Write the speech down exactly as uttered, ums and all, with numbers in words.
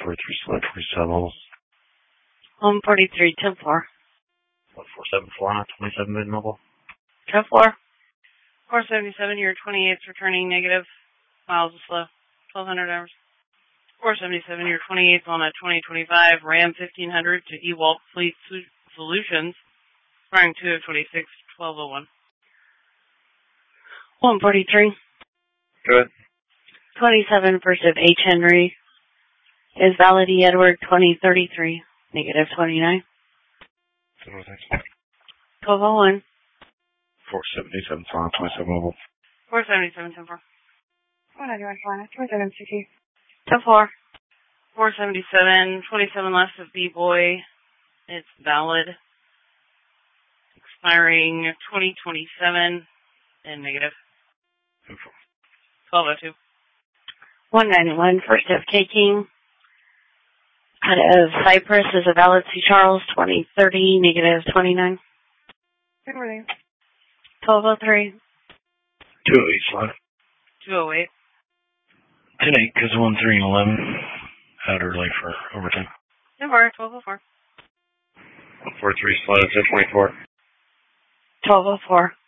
forty-three, slot twenty-seven levels. one forty-three, ten four. one four seven four on twenty-seven mid mobile. ten four. four seventy-seven, your twenty-eight's returning negative. Miles is slow. twelve hundred hours. four seventy-seven, your twenty-eight's on a twenty twenty-five Ram fifteen hundred to eWalt Fleet Solutions. Firing two of twenty-six, twelve oh one. one forty-three. Good. twenty-seven, first of H. Henry. Is valid E. Edward twenty thirty-three. Negative twenty-nine. twelve oh one. four seventy-seven, slot twenty-seven mobile. four seventy-seven, ten four. one ninety-one, slot twenty-seven C T. ten four. four seventy-seven, twenty-seven left of B-Boy. It's valid. Expiring twenty twenty-seven and negative. twelve oh two. one ninety-one, first of K-King. Out of Cyprus is a valid C. Charles, twenty thirty, negative twenty-nine. Good morning. twelve oh three. two oh eight, slot. two oh eight. ten eight, because one three and eleven. Out early for overtime. ten four, twelve oh four. one four three, slot ten twenty-four. twelve oh four.